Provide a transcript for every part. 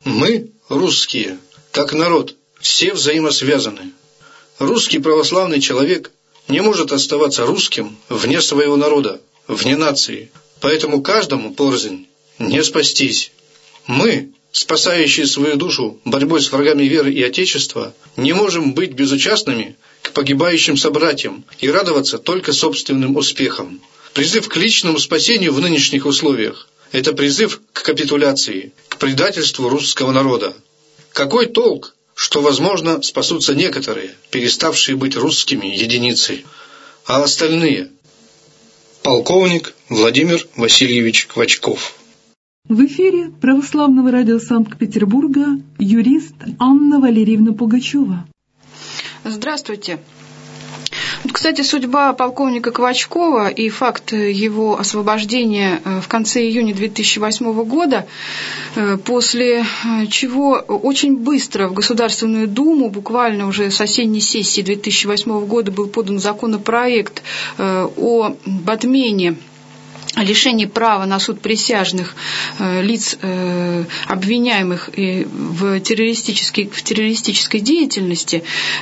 Мы, русские, как народ, все взаимосвязаны. Русский православный человек не может оставаться русским вне своего народа, вне нации, поэтому каждому порознь не спастись. Мы, спасающие свою душу борьбой с врагами веры и Отечества, не можем быть безучастными к погибающим собратьям и радоваться только собственным успехам. Призыв к личному спасению в нынешних условиях – это призыв к капитуляции, к предательству русского народа. Какой толк, что, возможно, спасутся некоторые, переставшие быть русскими единицей, а остальные? Полковник Владимир Васильевич Квачков. В эфире Православного радио Санкт-Петербурга юрист Анна Валерьевна Пугачева. Здравствуйте. Кстати, судьба полковника Квачкова и факт его освобождения в конце июня 2008 года, после чего очень быстро в Государственную Думу, буквально уже с осенней сессии 2008 года, был подан законопроект об отмене лишение права на суд присяжных лиц, обвиняемых в террористической деятельности,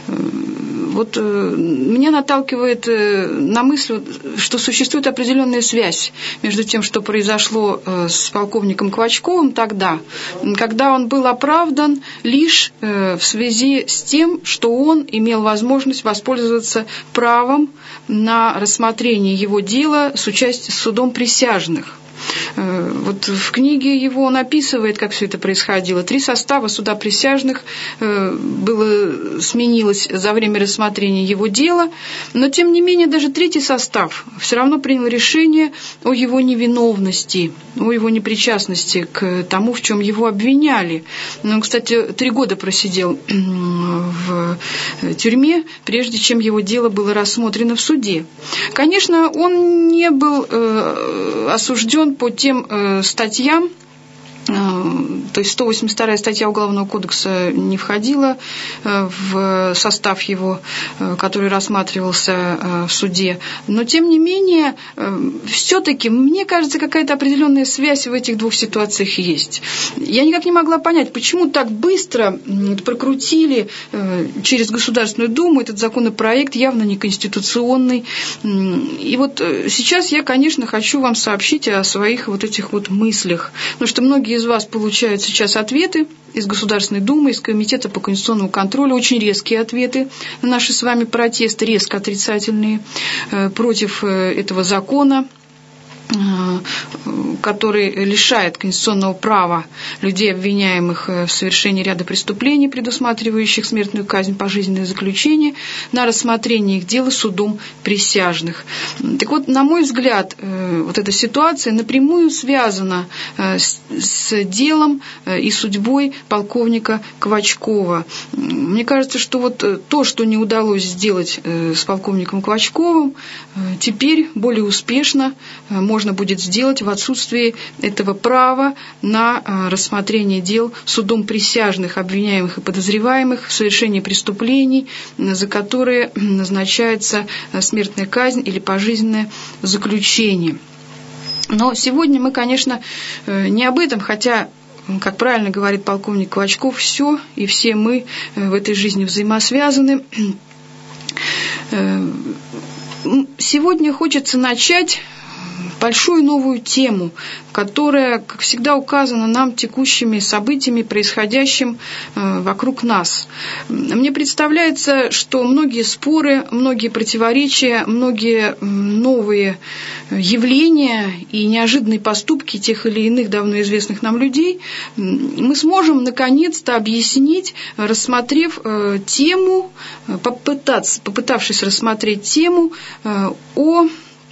вот меня наталкивает на мысль, что существует определенная связь между тем, что произошло с полковником Квачковым тогда, когда он был оправдан лишь в связи с тем, что он имел возможность воспользоваться правом на рассмотрение его дела с судом присяжных. Вот в книге его он описывает, как все это происходило. 3 состава суда присяжных сменилось за время рассмотрения его дела, но тем не менее даже 3-й состав все равно принял решение о его невиновности, о его непричастности к тому, в чем его обвиняли. Он, кстати, 3 года просидел в тюрьме, прежде чем его дело было рассмотрено в суде. Конечно, он не был осужден по тем статьям, то есть 182-я статья Уголовного кодекса не входила в состав его, который рассматривался в суде. Но, тем не менее, все-таки, мне кажется, какая-то определенная связь в этих 2 ситуациях есть. Я никак не могла понять, почему так быстро прокрутили через Государственную Думу этот законопроект, явно неконституционный. И вот сейчас я, конечно, хочу вам сообщить о своих вот этих вот мыслях, потому что многие из вас получают сейчас ответы из Государственной Думы, из Комитета по конституционному контролю, очень резкие ответы на наши с вами протесты, резко отрицательные, против этого закона, который лишает конституционного права людей, обвиняемых в совершении ряда преступлений, предусматривающих смертную казнь, пожизненное заключение, на рассмотрение их дела судом присяжных. Так вот, на мой взгляд, вот эта ситуация напрямую связана с делом и судьбой полковника Квачкова. Мне кажется, что вот то, что не удалось сделать с полковником Квачковым, теперь более успешно можно будет сделать в отсутствии этого права на рассмотрение дел судом присяжных, обвиняемых и подозреваемых в совершении преступлений, за которые назначается смертная казнь или пожизненное заключение. Но сегодня мы, конечно, не об этом, хотя, как правильно говорит полковник Квачков, все и все мы в этой жизни взаимосвязаны. Сегодня хочется начать большую новую тему, которая, как всегда, указана нам текущими событиями, происходящим вокруг нас. Мне представляется, что многие споры, многие противоречия, многие новые явления и неожиданные поступки тех или иных давно известных нам людей мы сможем наконец-то объяснить, рассмотрев тему, попытавшись рассмотреть тему о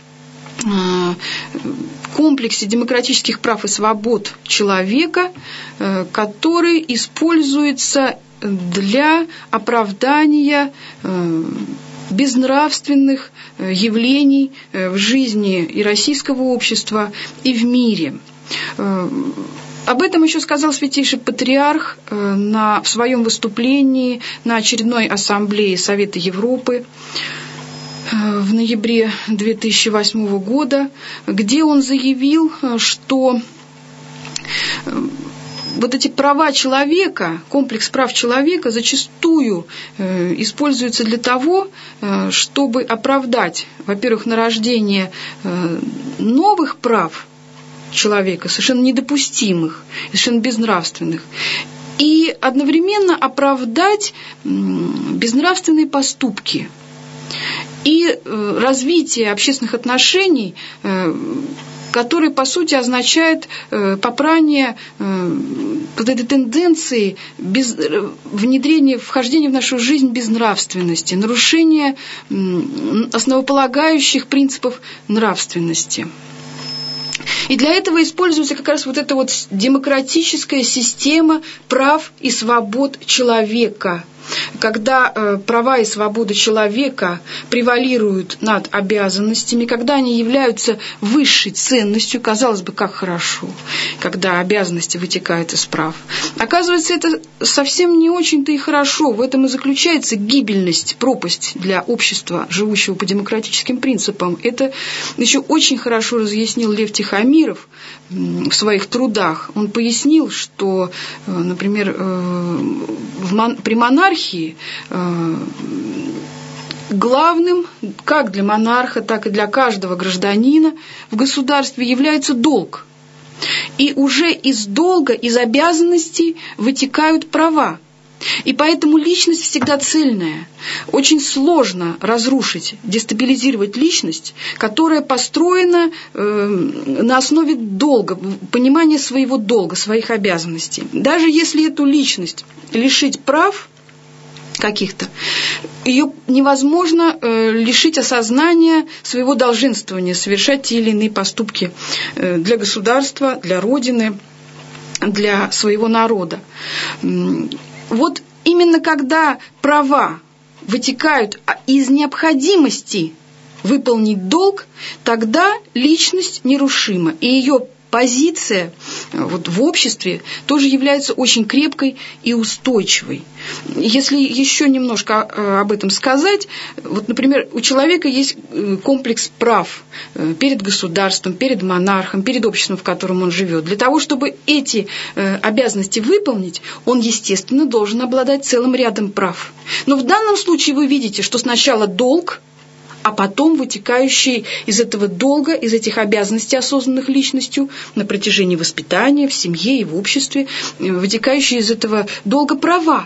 комплексе демократических прав и свобод человека, который используется для оправдания безнравственных явлений в жизни и российского общества, и в мире. Об этом еще сказал Святейший Патриарх в своем выступлении на очередной ассамблее Совета Европы в ноябре 2008 года, где он заявил, что вот эти права человека, комплекс прав человека зачастую используется для того, чтобы оправдать, во-первых, нарождение новых прав человека, совершенно недопустимых, совершенно безнравственных, и одновременно оправдать безнравственные поступки и развитие общественных отношений, который, по сути, означает попрание вот этой тенденции внедрения, вхождения в нашу жизнь безнравственности, нарушение основополагающих принципов нравственности. И для этого используется как раз вот эта вот демократическая система прав и свобод человека, когда права и свободы человека превалируют над обязанностями, когда они являются высшей ценностью, казалось бы, как хорошо, когда обязанности вытекают из прав. Оказывается, это совсем не очень-то и хорошо. В этом и заключается гибельность, пропасть для общества, живущего по демократическим принципам. Это еще очень хорошо разъяснил Лев Тихомиров в своих трудах. Он пояснил, что, например, при монархии главным, как для монарха, так и для каждого гражданина в государстве является долг. И уже из долга, из обязанностей вытекают права. И поэтому личность всегда цельная. Очень сложно разрушить, дестабилизировать личность, которая построена на основе долга, понимания своего долга, своих обязанностей. Даже если эту личность лишить прав каких-то, ее невозможно лишить осознания своего долженствования, совершать те или иные поступки для государства, для Родины, для своего народа. Вот именно когда права вытекают из необходимости выполнить долг, тогда личность нерушима, и ее позиция вот в обществе тоже является очень крепкой и устойчивой. Если еще немножко об этом сказать, вот, например, у человека есть комплекс прав перед государством, перед монархом, перед обществом, в котором он живет. Для того, чтобы эти обязанности выполнить, он, естественно, должен обладать целым рядом прав. Но в данном случае вы видите, что сначала долг, а потом вытекающие из этого долга, из этих обязанностей, осознанных личностью, на протяжении воспитания, в семье и в обществе, вытекающие из этого долга права.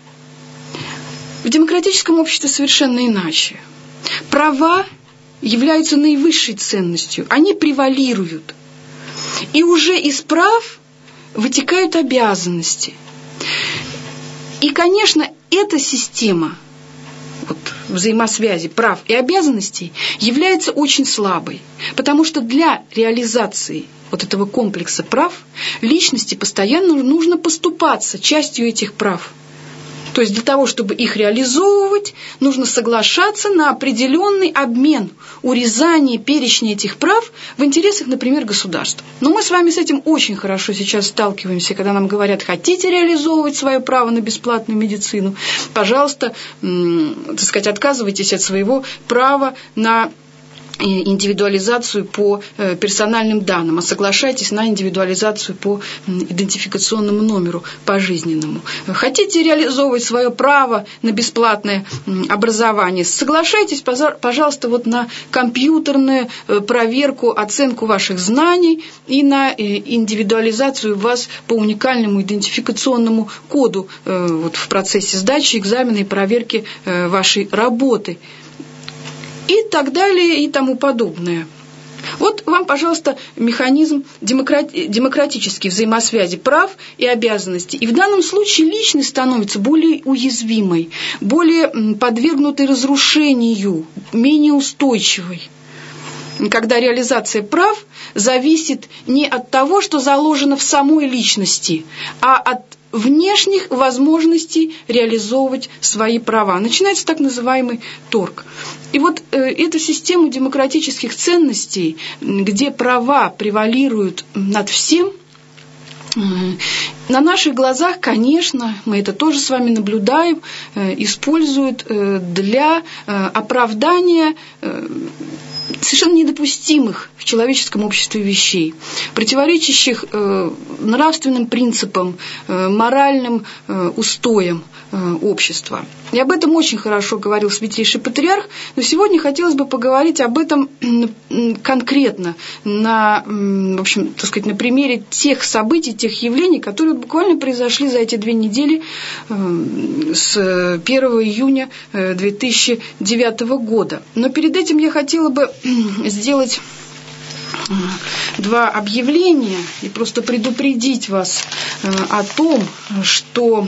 В демократическом обществе совершенно иначе. Права являются наивысшей ценностью, они превалируют. И уже из прав вытекают обязанности. И, конечно, эта система взаимосвязи прав и обязанностей является очень слабой, потому что для реализации вот этого комплекса прав личности постоянно нужно поступаться частью этих прав. То есть для того, чтобы их реализовывать, нужно соглашаться на определенный обмен, урезание перечня этих прав в интересах, например, государства. Но мы с вами с этим очень хорошо сейчас сталкиваемся, когда нам говорят: хотите реализовывать свое право на бесплатную медицину, пожалуйста, так сказать, отказывайтесь от своего права на индивидуализацию по персональным данным, а соглашайтесь на индивидуализацию по идентификационному номеру пожизненному. Хотите реализовывать свое право на бесплатное образование, соглашайтесь, пожалуйста, вот на компьютерную проверку, оценку ваших знаний и на индивидуализацию вас по уникальному идентификационному коду вот в процессе сдачи экзамена и проверки вашей работы. И так далее, и тому подобное. Вот вам, пожалуйста, механизм демократической взаимосвязи прав и обязанностей. И в данном случае личность становится более уязвимой, более подвергнутой разрушению, менее устойчивой. Когда реализация прав зависит не от того, что заложено в самой личности, а от внешних возможностей реализовывать свои права. Начинается так называемый торг. И вот эту систему демократических ценностей, где права превалируют над всем, на наших глазах, конечно, мы это тоже с вами наблюдаем, используют для оправдания совершенно недопустимых в человеческом обществе вещей, противоречащих нравственным принципам, моральным устоям общества. И об этом очень хорошо говорил Святейший Патриарх, но сегодня хотелось бы поговорить об этом конкретно, на примере тех событий, тех явлений, которые буквально произошли за эти 2 недели с 1 июня 2009 года. Но перед этим я хотела бы сделать 2 объявления и просто предупредить вас о том, что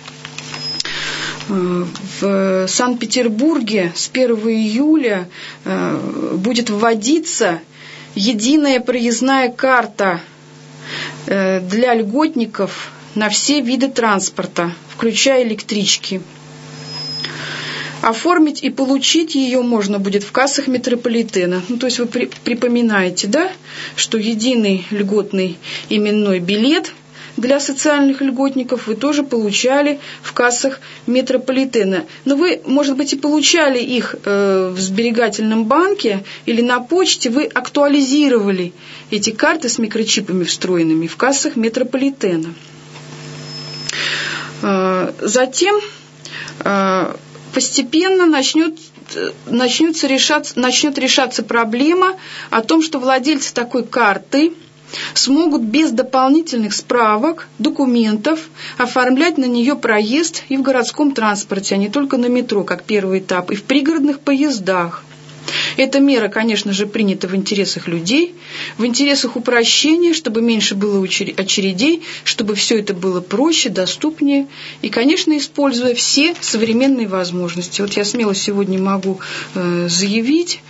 в Санкт-Петербурге с 1 июля будет вводиться единая проездная карта для льготников на все виды транспорта, включая электрички. Оформить и получить ее можно будет в кассах метрополитена. То есть вы припоминаете, да, что единый льготный именной билет для социальных льготников вы тоже получали в кассах метрополитена. Но вы, может быть, и получали их в сберегательном банке или на почте, вы актуализировали эти карты с микрочипами встроенными в кассах метрополитена. Затем постепенно начнет решаться проблема о том, что владельцы такой карты смогут без дополнительных справок, документов оформлять на нее проезд и в городском транспорте, а не только на метро, как первый этап, и в пригородных поездах. Эта мера, конечно же, принята в интересах людей, в интересах упрощения, чтобы меньше было очередей, чтобы все это было проще, доступнее и, конечно, используя все современные возможности. Вот я смело сегодня могу заявить,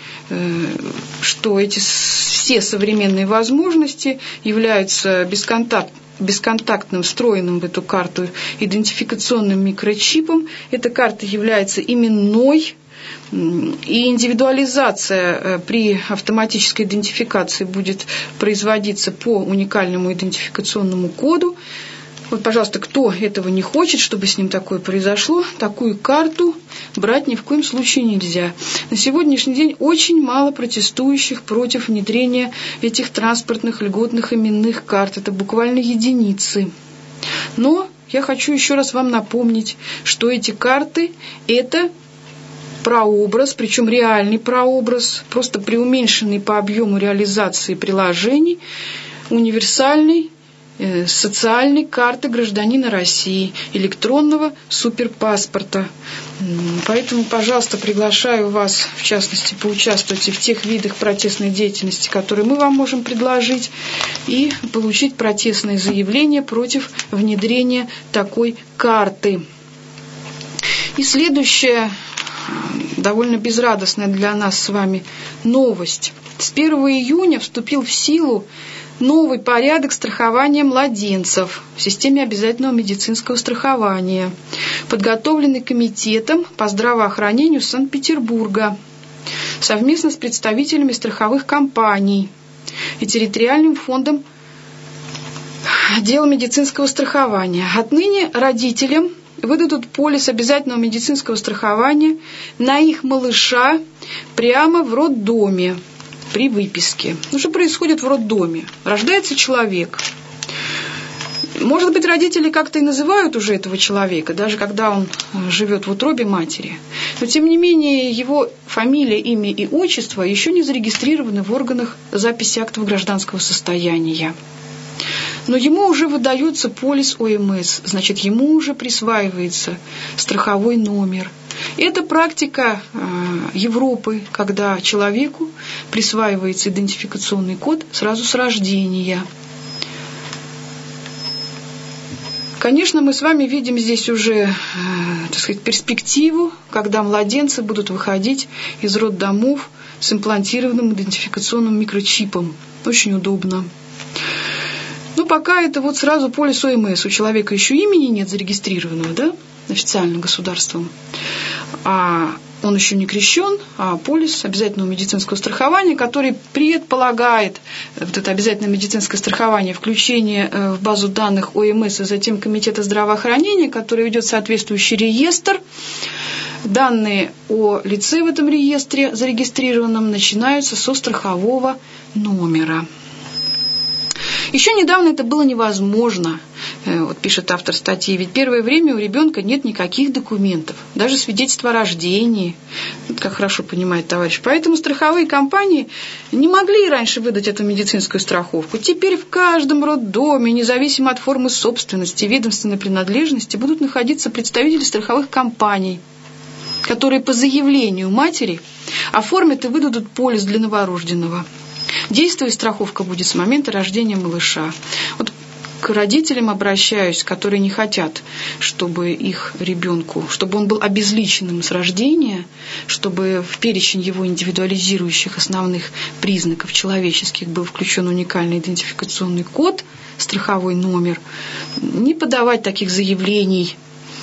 что эти все современные возможности являются бесконтактным, встроенным в эту карту идентификационным микрочипом. Эта карта является именной, и индивидуализация при автоматической идентификации будет производиться по уникальному идентификационному коду. Вот, пожалуйста, кто этого не хочет, чтобы с ним такое произошло, такую карту брать ни в коем случае нельзя. На сегодняшний день очень мало протестующих против внедрения этих транспортных льготных именных карт. Это буквально единицы. Но я хочу еще раз вам напомнить, что эти карты – это прообраз, причем реальный прообраз, просто преуменьшенный по объему реализации приложений, универсальной социальной карты гражданина России, электронного суперпаспорта. Поэтому, пожалуйста, приглашаю вас, в частности, поучаствовать и в тех видах протестной деятельности, которые мы вам можем предложить, и получить протестное заявление против внедрения такой карты. И следующее, довольно безрадостная для нас с вами новость. С 1 июня вступил в силу новый порядок страхования младенцев в системе обязательного медицинского страхования, подготовленный Комитетом по здравоохранению Санкт-Петербурга совместно с представителями страховых компаний и территориальным фондом отдела медицинского страхования. Отныне родителям выдадут полис обязательного медицинского страхования на их малыша прямо в роддоме при выписке. Что происходит в роддоме? Рождается человек. Может быть, родители как-то и называют уже этого человека, даже когда он живет в утробе матери. Но, тем не менее, его фамилия, имя и отчество еще не зарегистрированы в органах записи актов гражданского состояния. Но ему уже выдается полис ОМС, значит, ему уже присваивается страховой номер. Это практика Европы, когда человеку присваивается идентификационный код сразу с рождения. Конечно, мы с вами видим здесь уже, перспективу, когда младенцы будут выходить из роддомов с имплантированным идентификационным микрочипом. Очень удобно. Но пока это вот сразу полис ОМС. У человека еще имени нет зарегистрированного, да, официальным государством. А он еще не крещен, а полис обязательного медицинского страхования, который предполагает вот это обязательное медицинское страхование, включение в базу данных ОМС и затем Комитета здравоохранения, который ведет соответствующий реестр Данные о лице в этом реестре зарегистрированном начинаются со страхового номера. Еще недавно это было невозможно, вот пишет автор статьи, ведь первое время у ребенка нет никаких документов, даже свидетельства о рождении, как хорошо понимает товарищ. Поэтому страховые компании не могли раньше выдать эту медицинскую страховку. Теперь в каждом роддоме, независимо от формы собственности, ведомственной принадлежности, будут находиться представители страховых компаний, которые по заявлению матери оформят и выдадут полис для новорожденного. Действует страховка будет с момента рождения малыша. Вот к родителям обращаюсь, которые не хотят, чтобы их ребенку, чтобы он был обезличенным с рождения, чтобы в перечень его индивидуализирующих основных признаков человеческих был включен уникальный идентификационный код, страховой номер, не подавать таких заявлений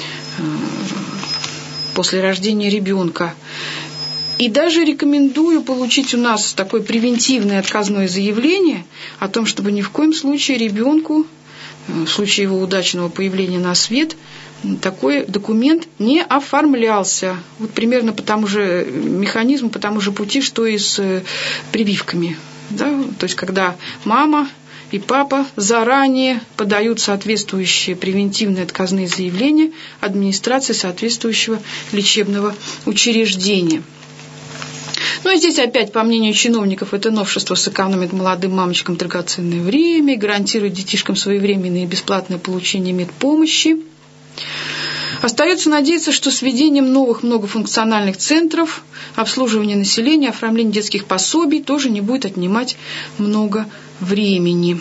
после рождения ребенка. И даже рекомендую получить у нас такое превентивное отказное заявление о том, чтобы ни в коем случае ребенку, в случае его удачного появления на свет, такой документ не оформлялся. Вот примерно по тому же механизму, по тому же пути, что и с прививками. Да? То есть, когда мама и папа заранее подают соответствующие превентивные отказные заявления администрации соответствующего лечебного учреждения. Ну и здесь опять, по мнению чиновников, это новшество сэкономит молодым мамочкам драгоценное время и гарантирует детишкам своевременное и бесплатное получение медпомощи. Остается надеяться, что с введением новых многофункциональных центров обслуживание населения, оформление детских пособий тоже не будет отнимать много времени.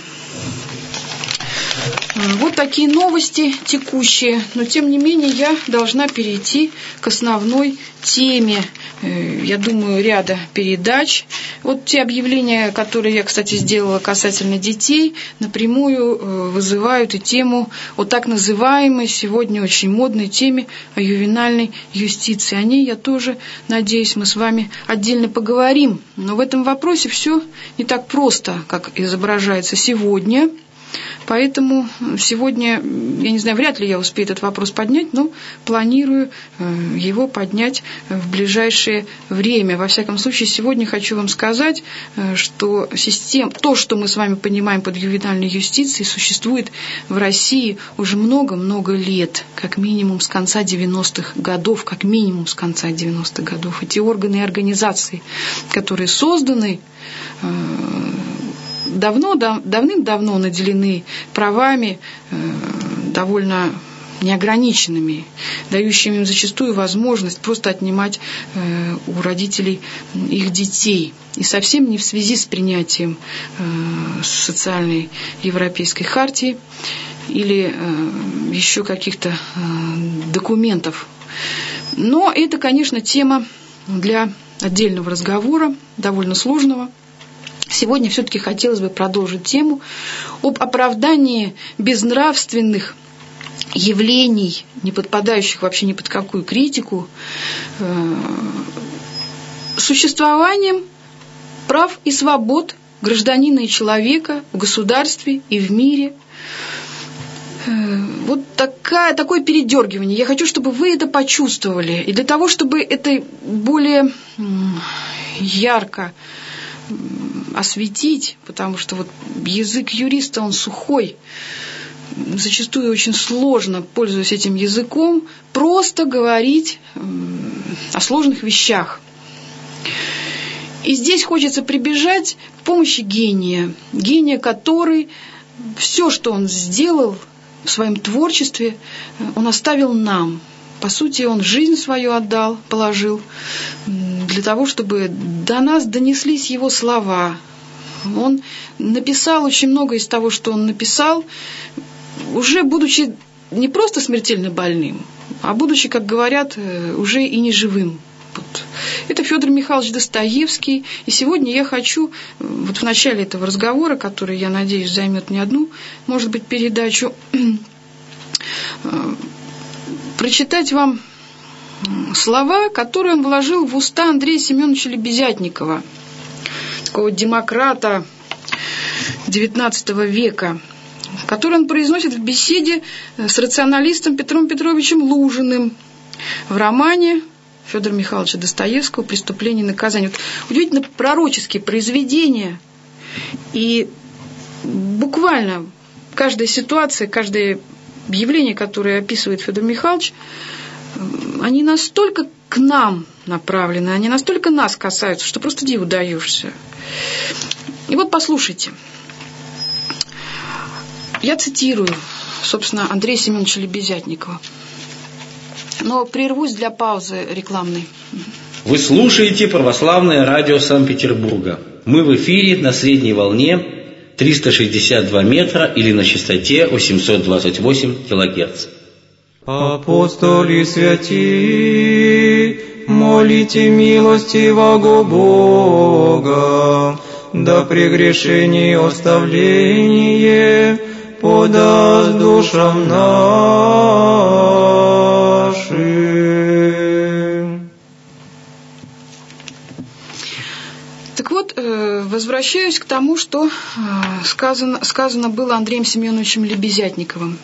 Вот такие новости текущие, но тем не менее я должна перейти к основной теме, я думаю, ряда передач. Вот те объявления, которые я, кстати, сделала касательно детей, напрямую вызывают и тему о так называемой сегодня очень модной теме о ювенальной юстиции. О ней я тоже, надеюсь, мы с вами отдельно поговорим. Но в этом вопросе все не так просто, как изображается сегодня. Поэтому сегодня, я не знаю, вряд ли я успею этот вопрос поднять, но планирую его поднять в ближайшее время. Во всяком случае, сегодня хочу вам сказать, что то, что мы с вами понимаем под ювенальной юстицией, существует в России уже много-много лет, как минимум с конца 90-х годов, как минимум с конца 90-х годов. Эти органы и организации, которые созданы, давным-давно наделены правами довольно неограниченными, дающими им зачастую возможность просто отнимать у родителей их детей. И совсем не в связи с принятием социальной европейской хартии или еще каких-то документов. Но это, конечно, тема для отдельного разговора, довольно сложного. Сегодня все-таки хотелось бы продолжить тему об оправдании безнравственных явлений, не подпадающих вообще ни под какую критику, существованием прав и свобод гражданина и человека в государстве и в мире. Вот такое передергивание. Я хочу, чтобы вы это почувствовали. И для того, чтобы это более ярко осветить, потому что вот язык юриста, он сухой, зачастую очень сложно, пользуясь этим языком, просто говорить о сложных вещах. И здесь хочется прибежать к помощи гения, который все, что он сделал в своем творчестве, он оставил нам. По сути, он жизнь свою отдал, положил, для того, чтобы до нас донеслись его слова. Он написал очень много из того, что он написал, уже будучи не просто смертельно больным, а будучи, как говорят, уже и неживым. Вот. Это Федор Михайлович Достоевский. И сегодня я хочу, вот в начале этого разговора, который, я надеюсь, займет не одну, может быть, передачу, прочитать вам слова, которые он вложил в уста Андрея Семеновича Лебезятникова, такого демократа XIX века, который он произносит в беседе с рационалистом Петром Петровичем Лужиным в романе Федора Михайловича Достоевского «Преступление и наказание». Вот удивительно пророческие произведения, и буквально каждая ситуация, каждое явление, которое описывает Федор Михайлович, они настолько к нам направлены, они настолько нас касаются, что просто диву даешься. И вот послушайте. Я цитирую, собственно, Андрея Семеновича Лебезятникова. Но прервусь для паузы рекламной. Вы слушаете Православное радио Санкт-Петербурга. Мы в эфире на средней волне 362 метра или на частоте 828 килогерц. Апостоли святи, молите милостивого Бога, да прегрешение оставление подаст душам нашим. Так вот, возвращаюсь к тому, что сказано было Андреем Семеновичем Лебезятниковым.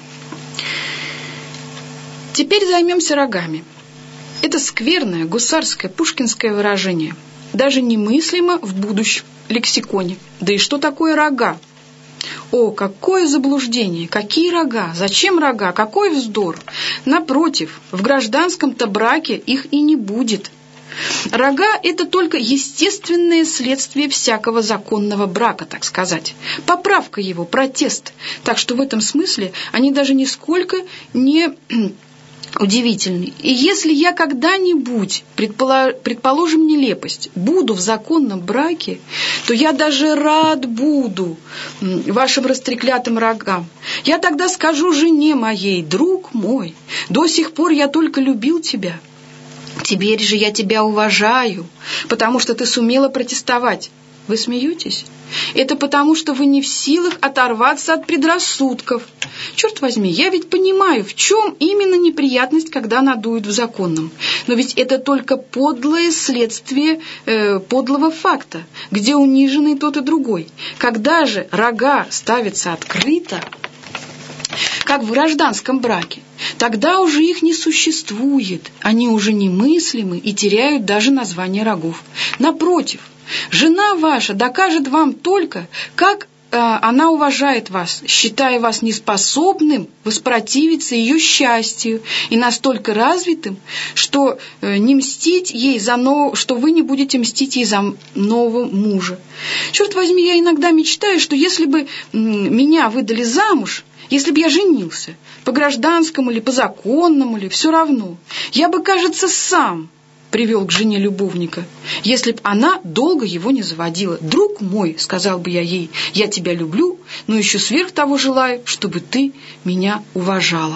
Теперь займемся рогами. Это скверное, гусарское, пушкинское выражение. Даже немыслимо в будущем лексиконе. Да и что такое рога? О, какое заблуждение! Какие рога? Зачем рога? Какой вздор! Напротив, в гражданском-то браке их и не будет. Рога – это только естественное следствие всякого законного брака, так сказать. Поправка его, протест. Так что в этом смысле они даже нисколько не удивительны. И если я когда-нибудь, предположим нелепость, буду в законном браке, то я даже рад буду вашим растреклятым рогам. Я тогда скажу жене моей: друг мой, до сих пор я только любил тебя. Теперь же я тебя уважаю, потому что ты сумела протестовать. Вы смеетесь? Это потому, что вы не в силах оторваться от предрассудков. Черт возьми, я ведь понимаю, в чем именно неприятность, когда надуют в законном. Но ведь это только подлое следствие подлого факта, где униженный тот и другой. Когда же рога ставятся открыто, как в гражданском браке, тогда уже их не существует, они уже немыслимы и теряют даже название рогов. Напротив, жена ваша докажет вам только, как она уважает вас, считая вас неспособным воспротивиться ее счастью и настолько развитым, что не мстить ей что вы не будете мстить ей за нового мужа. Черт возьми, я иногда мечтаю, что если бы меня выдали замуж, если бы я женился, по гражданскому или по законному, или все равно, я бы, кажется, сам привел к жене любовника, если б она долго его не заводила. «Друг мой», — сказал бы я ей, — «я тебя люблю, но еще сверх того желаю, чтобы ты меня уважала».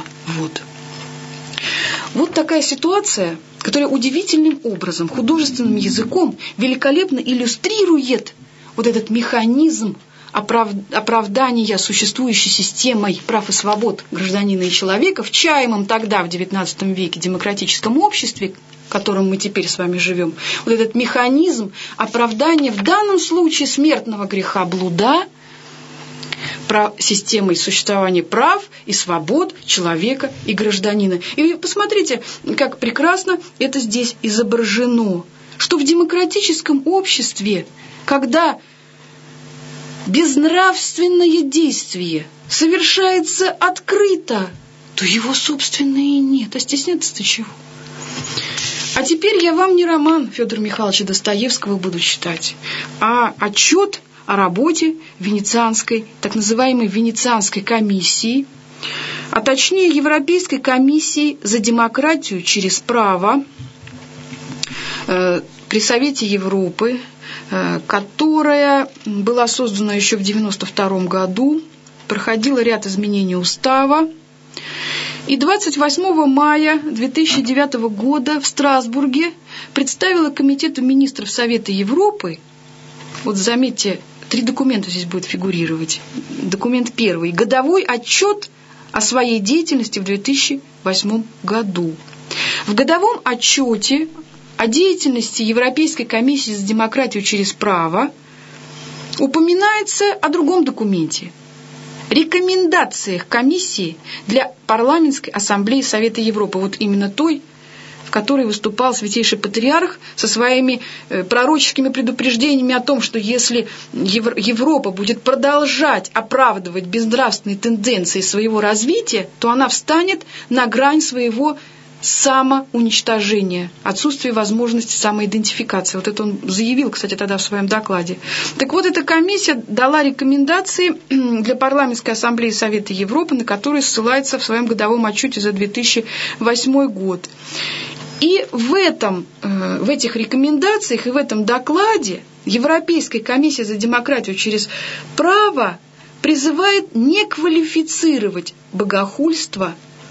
Вот такая ситуация, которая удивительным образом, художественным языком великолепно иллюстрирует вот этот механизм оправдания существующей системой прав и свобод гражданина и человека в чаемом тогда, в XIX веке, демократическом обществе, в котором мы теперь с вами живем. Вот этот механизм оправдания в данном случае смертного греха блуда системой существования прав и свобод человека и гражданина. И посмотрите, как прекрасно это здесь изображено, что в демократическом обществе, когда безнравственное действие совершается открыто, то его, собственно, и нет. А стесняться-то чего? А теперь я вам не роман Федора Михайловича Достоевского буду читать, а отчет о работе венецианской, так называемой Венецианской комиссии, а точнее Европейской комиссии за демократию через право при Совете Европы, которая была создана еще в 1992 году, проходила ряд изменений устава. И 28 мая 2009 года в Страсбурге представила Комитету министров Совета Европы, вот заметьте, 3 документа здесь будет фигурировать. Документ первый – годовой отчет о своей деятельности в 2008 году. В годовом отчете о деятельности Европейской комиссии за демократию через право упоминается о другом документе – рекомендациях комиссии для парламентской ассамблеи Совета Европы, вот именно той, в которой выступал Святейший Патриарх со своими пророческими предупреждениями о том, что если Европа будет продолжать оправдывать безнравственные тенденции своего развития, то она встанет на грань своего самоуничтожения, отсутствие возможности самоидентификации. Вот это он заявил, кстати, тогда в своем докладе. Так вот, эта комиссия дала рекомендации для Парламентской ассамблеи Совета Европы, на которые ссылается в своем годовом отчете за 2008 год. И в этих рекомендациях и в этом докладе Европейская комиссия за демократию через право призывает не квалифицировать богохульство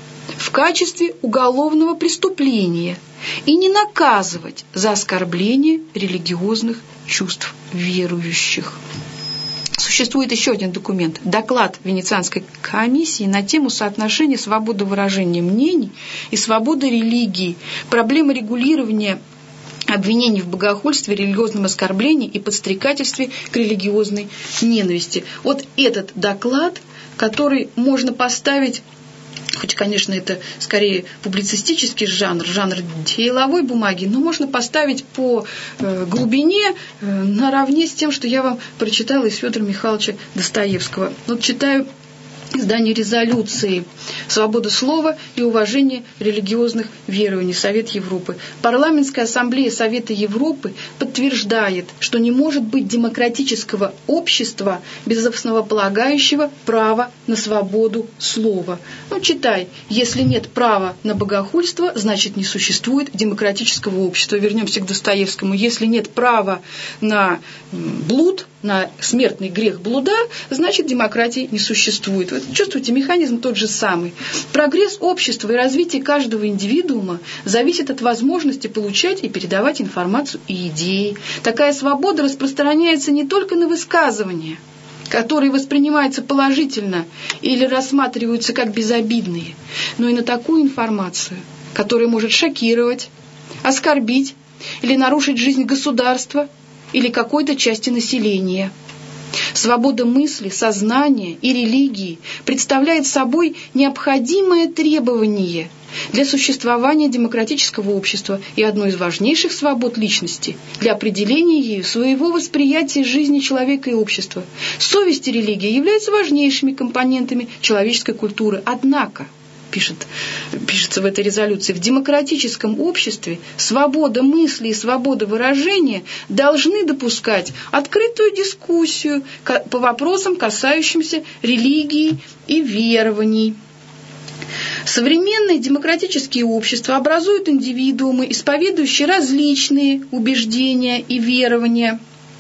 в качестве уголовного преступления и не наказывать за оскорбление религиозных чувств верующих. Существует еще один документ – доклад Венецианской комиссии на тему соотношения свободы выражения мнений и свободы религии, проблемы регулирования обвинений в богохульстве, религиозном оскорблении и подстрекательстве к религиозной ненависти. Вот этот доклад, который можно поставить, хоть, конечно, это скорее публицистический жанр деловой бумаги, но можно поставить по глубине наравне с тем, что я вам прочитала из Федора Михайловича Достоевского. Вот читаю издание резолюции «Свобода слова и уважение религиозных верований. Совет Европы». Парламентская ассамблея Совета Европы подтверждает, что не может быть демократического общества без основополагающего права на свободу слова. Читай. Если нет права на богохульство, значит, не существует демократического общества. Вернемся к Достоевскому. Если нет права на блуд, на смертный грех блуда, значит, демократии не существует. Вы чувствуете, механизм тот же самый. Прогресс общества и развитие каждого индивидуума зависит от возможности получать и передавать информацию и идеи. Такая свобода распространяется не только на высказывания, которые воспринимаются положительно или рассматриваются как безобидные, но и на такую информацию, которая может шокировать, оскорбить или нарушить жизнь государства или какой-то части населения. Свобода мысли, сознания и религии представляет собой необходимое требование для существования демократического общества и одной из важнейших свобод личности для определения ею своего восприятия жизни человека и общества. Совесть и религия являются важнейшими компонентами человеческой культуры. Однако, пишется в этой резолюции, в демократическом обществе свобода мысли и свобода выражения должны допускать открытую дискуссию по вопросам, касающимся религии и верований. Современные демократические общества образуют индивидуумы, исповедующие различные убеждения и верования.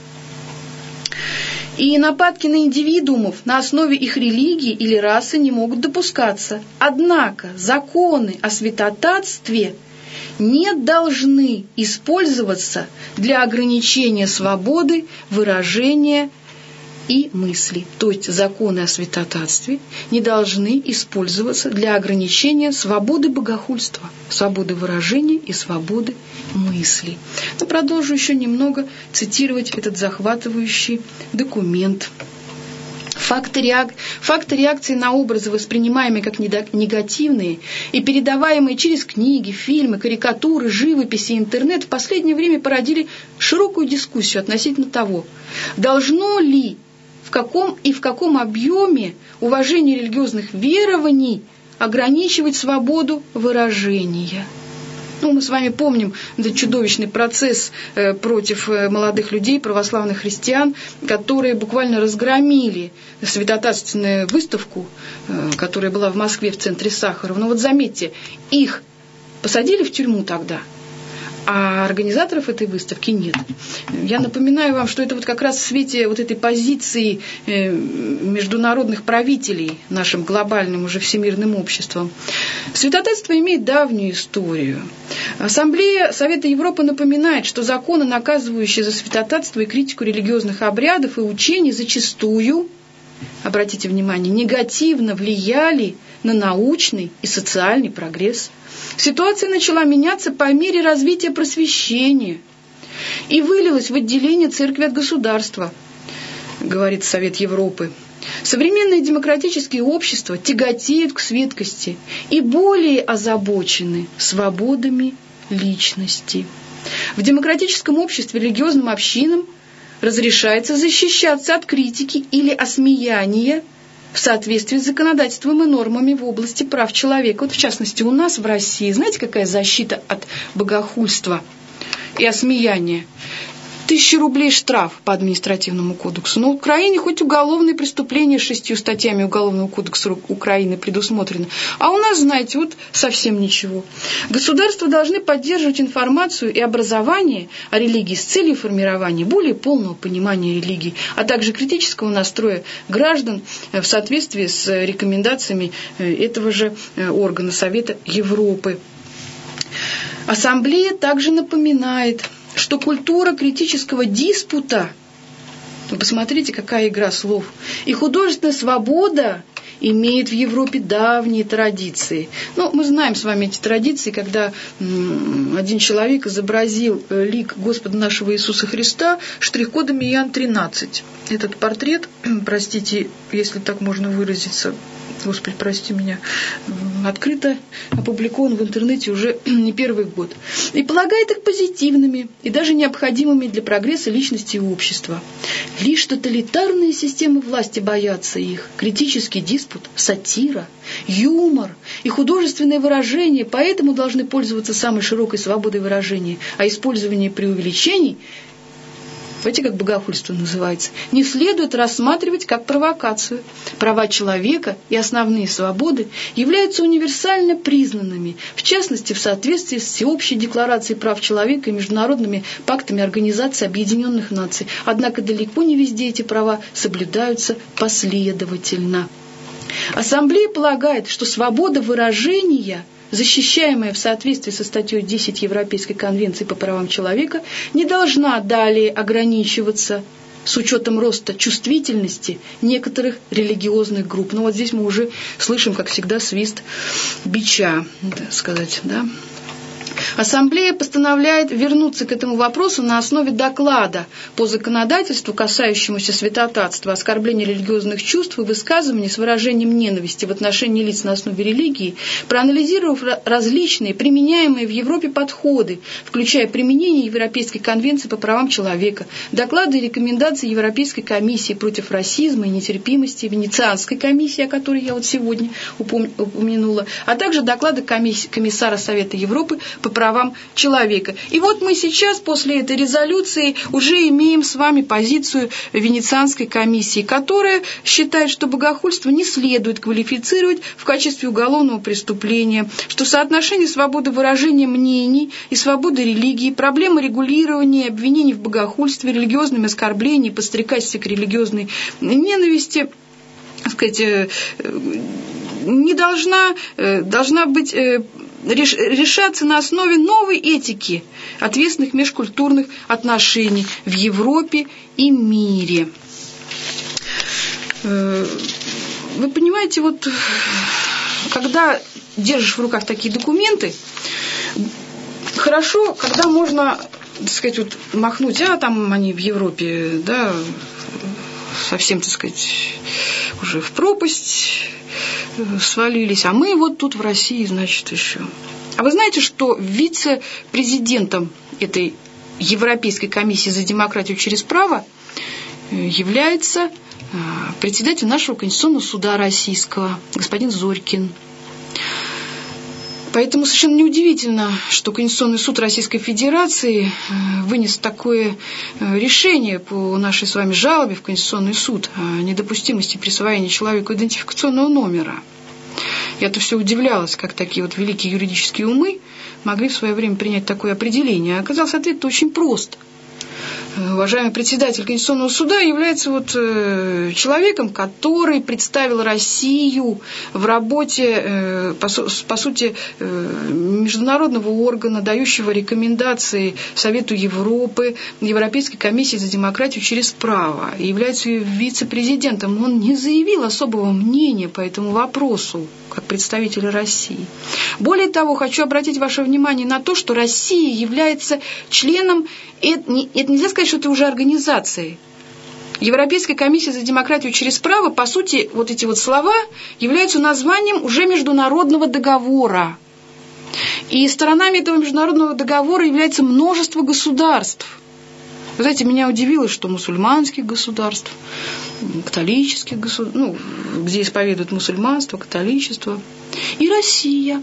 И нападки на индивидуумов на основе их религии или расы не могут допускаться. Однако законы о святотатстве не должны использоваться для ограничения свободы выражения и мысли. То есть законы о святотатстве не должны использоваться для ограничения свободы богохульства, свободы выражения и свободы мысли. Но продолжу еще немного цитировать этот захватывающий документ. Факты реакции на образы, воспринимаемые как негативные и передаваемые через книги, фильмы, карикатуры, живописи и интернет, в последнее время породили широкую дискуссию относительно того, должно ли в каком объеме уважение религиозных верований ограничивать свободу выражения. Мы с вами помним этот чудовищный процесс против молодых людей, православных христиан, которые буквально разгромили святотатственную выставку, которая была в Москве в центре Сахарова. Но вот заметьте, их посадили в тюрьму тогда, а организаторов этой выставки нет. Я напоминаю вам, что это вот как раз в свете вот этой позиции международных правителей нашим глобальным уже всемирным обществом. Святотатство имеет давнюю историю. Ассамблея Совета Европы напоминает, что законы, наказывающие за святотатство и критику религиозных обрядов и учений, зачастую, обратите внимание, негативно влияли на научный и социальный прогресс. Ситуация начала меняться по мере развития просвещения и вылилась в отделение церкви от государства, говорит Совет Европы. Современные демократические общества тяготеют к светскости и более озабочены свободами личности. В демократическом обществе религиозным общинам разрешается защищаться от критики или осмеяния в соответствии с законодательством и нормами в области прав человека. Вот в частности у нас в России, знаете, какая защита от богохульства и осмеяния? 1000 рублей штраф по административному кодексу. На Украине хоть уголовные преступления 6 статьями Уголовного кодекса Украины предусмотрены. А у нас, знаете, вот совсем ничего. Государства должны поддерживать информацию и образование о религии с целью формирования более полного понимания религии, а также критического настроя граждан в соответствии с рекомендациями этого же органа Совета Европы. Ассамблея также напоминает, что культура критического диспута, вы посмотрите, какая игра слов, и художественная свобода имеет в Европе давние традиции. Ну, мы знаем с вами эти традиции, когда один человек изобразил лик Господа нашего Иисуса Христа штрих-кодами Иоанн 13. Этот портрет, простите, если так можно выразиться, Господи, прости меня, открыто опубликован в интернете уже не первый год. И полагает их позитивными и даже необходимыми для прогресса личности и общества. Лишь тоталитарные системы власти боятся их. Критический диспут, сатира, юмор и художественное выражение поэтому должны пользоваться самой широкой свободой выражения, а использование преувеличений, знаете, как богохульство называется, не следует рассматривать как провокацию. Права человека и основные свободы являются универсально признанными, в частности, в соответствии с Всеобщей декларацией прав человека и международными пактами Организации Объединенных Наций. Однако далеко не везде эти права соблюдаются последовательно. Ассамблея полагает, что свобода выражения, защищаемая в соответствии со статьей 10 Европейской конвенции по правам человека, не должна далее ограничиваться с учетом роста чувствительности некоторых религиозных групп. Но вот здесь мы уже слышим, как всегда, свист бича, так сказать, да? Ассамблея постановляет вернуться к этому вопросу на основе доклада по законодательству, касающемуся святотатства, оскорбления религиозных чувств и высказываний с выражением ненависти в отношении лиц на основе религии, проанализировав различные применяемые в Европе подходы, включая применение Европейской конвенции по правам человека, доклады и рекомендации Европейской комиссии против расизма и нетерпимости, Венецианской комиссии, о которой я вот сегодня упомянула, а также доклады комиссара Совета Европы по правам человека. И вот мы сейчас, после этой резолюции, уже имеем с вами позицию Венецианской комиссии, которая считает, что богохульство не следует квалифицировать в качестве уголовного преступления, что соотношение свободы выражения мнений и свободы религии, проблемы регулирования обвинений в богохульстве, религиозном оскорблении, подстрекательстве к религиозной ненависти, так сказать, не должна быть решаться на основе новой этики ответственных межкультурных отношений в Европе и мире. Вы понимаете, вот когда держишь в руках такие документы, хорошо, когда можно, так сказать, вот махнуть, там они в Европе, да, совсем, так сказать, уже в пропасть свалились, а мы вот тут в России, значит, еще. А вы знаете, что вице-президентом этой Европейской комиссии за демократию через право является председатель нашего Конституционного суда российского, господин Зорькин. Поэтому совершенно неудивительно, что Конституционный суд Российской Федерации вынес такое решение по нашей с вами жалобе в Конституционный суд о недопустимости присвоения человеку идентификационного номера. Я-то все удивлялась, как такие вот великие юридические умы могли в свое время принять такое определение. А оказался ответ-то очень прост. Уважаемый председатель Конституционного суда является вот человеком, который представил Россию в работе, по сути, международного органа, дающего рекомендации Совету Европы, Европейской комиссии за демократию через право, и является ее вице-президентом. Он не заявил особого мнения по этому вопросу, как представитель России. Более того, хочу обратить ваше внимание на то, что Россия является членом, это нельзя сказать, что это уже организация. Европейская комиссия за демократию через право, по сути, вот эти вот слова являются названием уже международного договора. И сторонами этого международного договора является множество государств. Вы знаете, меня удивило, что мусульманских государств, католических государств, где исповедуют мусульманство, католичество, и Россия.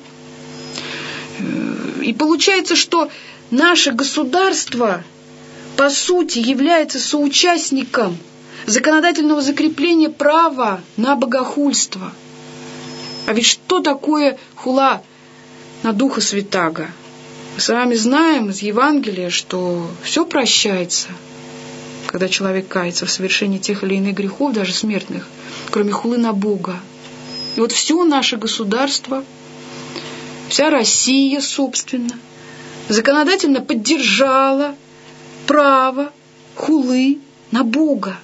И получается, что наше государство, по сути, является соучастником законодательного закрепления права на богохульство. А ведь что такое хула на Духа Святаго? Мы с вами знаем из Евангелия, что все прощается, когда человек кается в совершении тех или иных грехов, даже смертных, кроме хулы на Бога. И вот все наше государство, вся Россия, собственно, законодательно поддержала право хулы на Бога.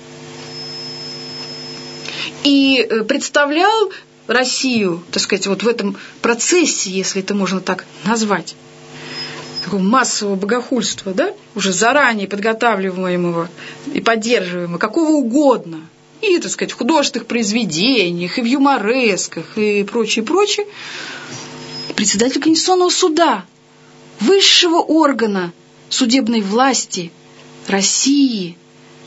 И представлял Россию, так сказать, вот в этом процессе, если это можно так назвать, такого массового богохульства, да, уже заранее подготавливаемого и поддерживаемого, какого угодно, и, так сказать, в художественных произведениях, и в юморесках, и прочее, прочее, председатель Конституционного суда, высшего органа судебной власти России,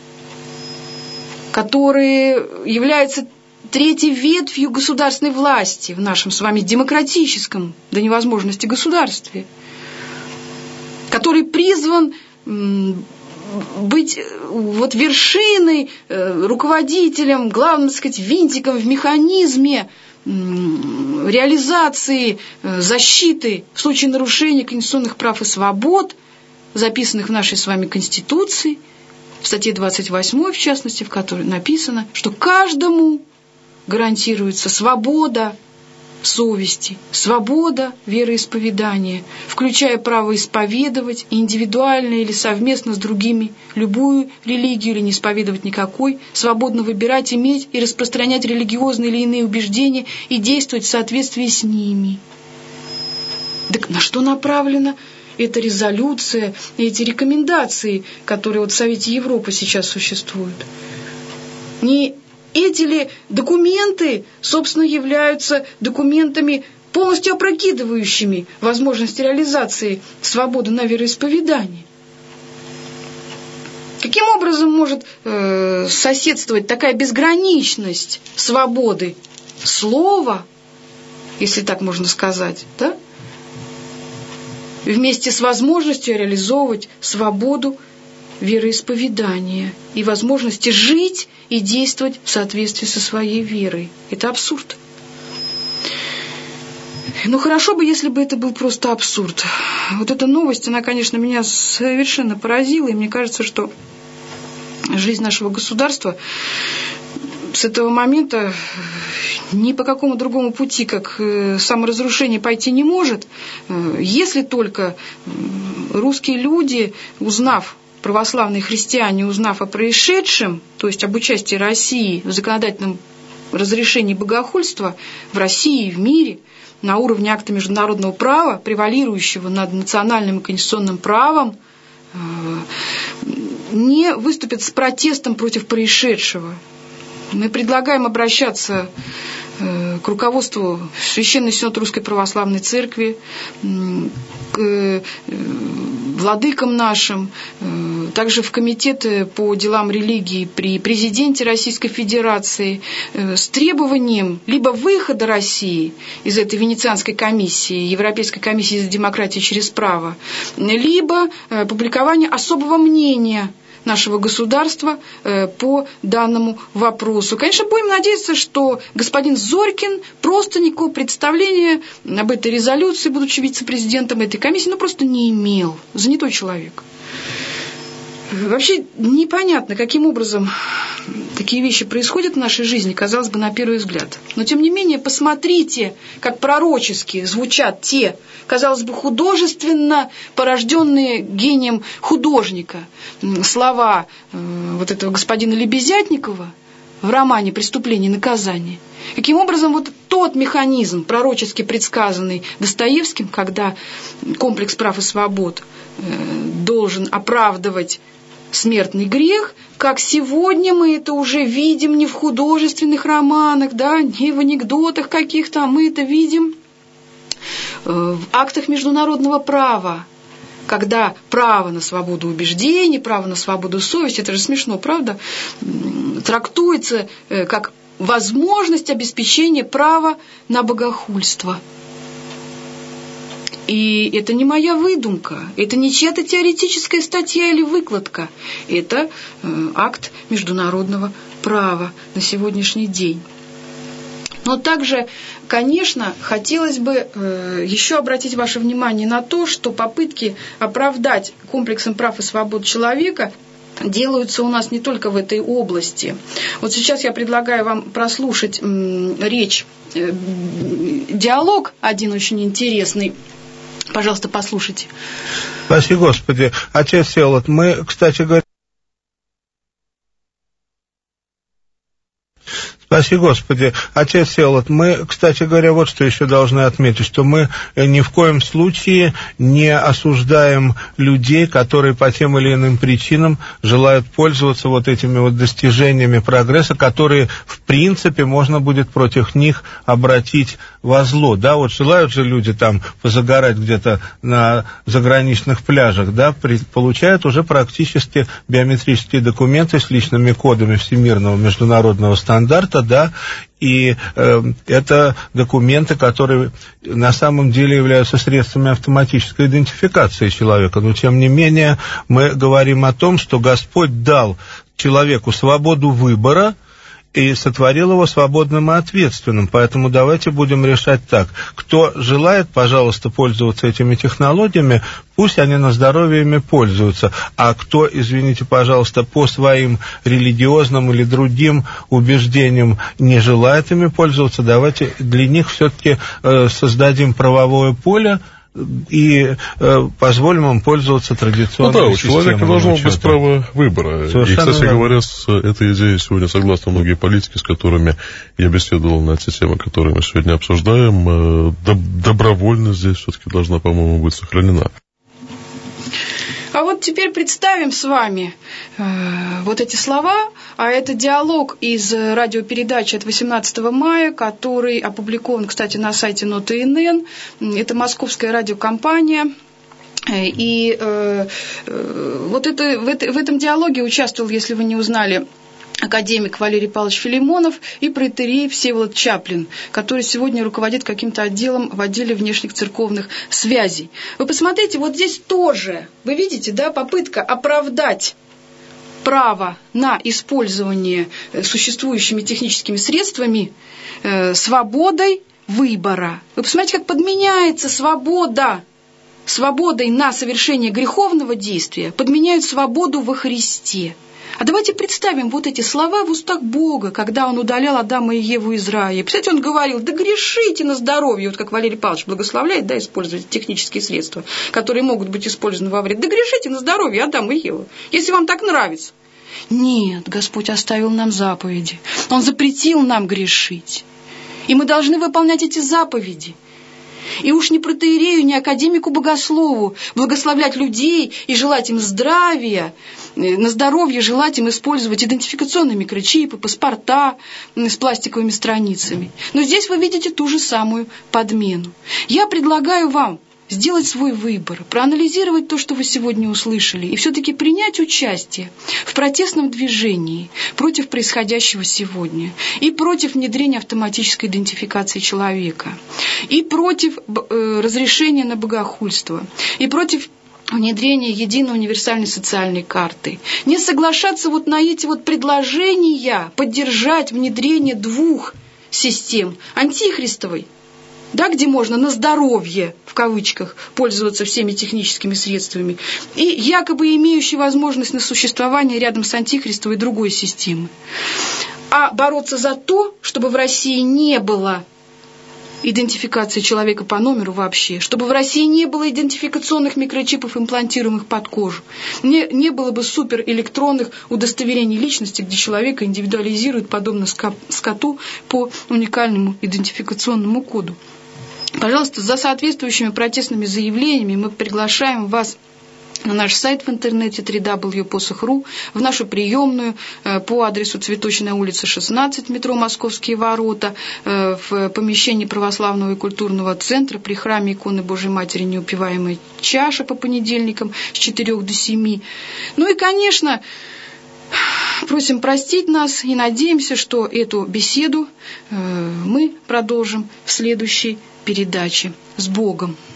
который является третьей ветвью государственной власти в нашем с вами демократическом до невозможности государстве, который призван быть вот вершиной, руководителем, главным, так сказать, винтиком в механизме реализации защиты в случае нарушения конституционных прав и свобод, записанных в нашей с вами Конституции, в статье 28, в частности, в которой написано, что каждому гарантируется свобода совести, свобода вероисповедания, включая право исповедовать индивидуально или совместно с другими любую религию или не исповедовать никакой, свободно выбирать, иметь и распространять религиозные или иные убеждения и действовать в соответствии с ними. Так на что направлена эта резолюция, эти рекомендации, которые вот в Совете Европы сейчас существуют? Не эти ли документы, собственно, являются документами, полностью опрокидывающими возможность реализации свободы на вероисповедание? Каким образом может соседствовать такая безграничность свободы слова, если так можно сказать, да? Вместе с возможностью реализовывать свободу вероисповедания и возможности жить и действовать в соответствии со своей верой. Это абсурд. Ну, хорошо бы, если бы это был просто абсурд. Вот эта новость, она, конечно, меня совершенно поразила, и мне кажется, что жизнь нашего государства с этого момента ни по какому другому пути, как саморазрушение, пойти не может, если только русские люди, узнав, православные христиане, узнав о происшедшем, то есть об участии России в законодательном разрешении богохульства в России и в мире на уровне акта международного права, превалирующего над национальным и конституционным правом, не выступят с протестом против происшедшего. Мы предлагаем обращаться к руководству Священный Синод Русской Православной Церкви, к владыкам нашим, также в Комитет по делам религии при президенте Российской Федерации с требованием либо выхода России из этой Венецианской комиссии, Европейской комиссии за демократию через право, либо публикования особого мнения нашего государства по данному вопросу. Конечно, будем надеяться, что господин Зорькин просто никакого представления об этой резолюции, будучи вице-президентом этой комиссии, просто не имел. Занятой человек. Вообще непонятно, каким образом такие вещи происходят в нашей жизни, казалось бы, на первый взгляд. Но, тем не менее, посмотрите, как пророчески звучат те, казалось бы, художественно порожденные гением художника слова вот этого господина Лебезятникова в романе «Преступление и наказание». Каким образом вот тот механизм, пророчески предсказанный Достоевским, когда комплекс прав и свобод должен оправдывать смертный грех, как сегодня мы это уже видим не в художественных романах, да, не в анекдотах каких-то, а мы это видим в актах международного права, когда право на свободу убеждений, право на свободу совести, это же смешно, правда, трактуется как возможность обеспечения права на богохульство. И это не моя выдумка, это не чья-то теоретическая статья или выкладка, это акт международного права на сегодняшний день. Но также, конечно, хотелось бы еще обратить ваше внимание на то, что попытки оправдать комплексом прав и свобод человека делаются у нас не только в этой области. Вот сейчас я предлагаю вам прослушать речь, диалог один очень интересный. Пожалуйста, послушайте. Спаси Господи. Отец Всеволод, мы, кстати говоря... Спаси Господи. Отец Всеволод, мы, кстати говоря, вот что еще должны отметить, что мы ни в коем случае не осуждаем людей, которые по тем или иным причинам желают пользоваться вот этими вот достижениями прогресса, которые, в принципе, можно будет против них обратить во зло. Да, вот желают же люди там позагорать где-то на заграничных пляжах, да, получают уже практически биометрические документы с личными кодами всемирного международного стандарта, да, и это документы, которые на самом деле являются средствами автоматической идентификации человека, но тем не менее мы говорим о том, что Господь дал человеку свободу выбора и сотворил его свободным и ответственным. Поэтому давайте будем решать так. Кто желает, пожалуйста, пользоваться этими технологиями, пусть они на здоровье ими пользуются. А кто, извините, пожалуйста, по своим религиозным или другим убеждениям не желает ими пользоваться, давайте для них все-таки создадим правовое поле, и позволим им пользоваться традиционной системой. У человека должно быть право выбора. Совершенно и, кстати говоря, с этой идеей сегодня согласны многие политики, с которыми я беседовал на те темы, которые мы сегодня обсуждаем. Добровольность здесь все-таки должна, по-моему, быть сохранена. А вот теперь представим с вами вот эти слова, а это диалог из радиопередачи от 18 мая, который опубликован, кстати, на сайте НОТА.НН. Это московская радиокомпания. И вот это, в этом диалоге участвовал, если вы не узнали, академик Валерий Павлович Филимонов и протоиерей Всеволод Чаплин, который сегодня руководит каким-то отделом в отделе внешних церковных связей. Вы посмотрите, вот здесь тоже, вы видите, да, попытка оправдать право на использование существующими техническими средствами свободой выбора. Вы посмотрите, как подменяется свобода. Свободой на совершение греховного действия подменяют свободу во Христе. А давайте представим вот эти слова в устах Бога, когда Он удалял Адама и Еву из рая. И, представьте, Он говорил: да грешите на здоровье, вот как Валерий Павлович благословляет, да, использовать технические средства, которые могут быть использованы во вред. Да грешите на здоровье, Адам и Ева, если вам так нравится. Нет, Господь оставил нам заповеди. Он запретил нам грешить. И мы должны выполнять эти заповеди. И уж не протоиерею, не академику-богослову благословлять людей и желать им здравия, на здоровье желать им использовать идентификационные микрочипы, паспорта с пластиковыми страницами. Но здесь вы видите ту же самую подмену. Я предлагаю вам сделать свой выбор, проанализировать то, что вы сегодня услышали, и все-таки принять участие в протестном движении против происходящего сегодня, и против внедрения автоматической идентификации человека, и против разрешения на богохульство, и против внедрения единой универсальной социальной карты. Не соглашаться вот на эти вот предложения поддержать внедрение двух систем: антихристовой, да, где можно на здоровье, в кавычках, пользоваться всеми техническими средствами, и якобы имеющей возможность на существование рядом с антихристовой другой системы. А бороться за то, чтобы в России не было идентификации человека по номеру вообще, чтобы в России не было идентификационных микрочипов, имплантируемых под кожу, не было бы суперэлектронных удостоверений личности, где человека индивидуализируют подобно скоту по уникальному идентификационному коду. Пожалуйста, за соответствующими протестными заявлениями мы приглашаем вас на наш сайт в интернете www.posukh.ru, в нашу приемную по адресу Цветочная улица, 16, метро Московские ворота, в помещении Православного и культурного центра при храме иконы Божьей Матери Неупиваемой чаши по понедельникам с 4 до 7. Ну и, конечно, просим простить нас и надеемся, что эту беседу мы продолжим в следующей передаче. С Богом!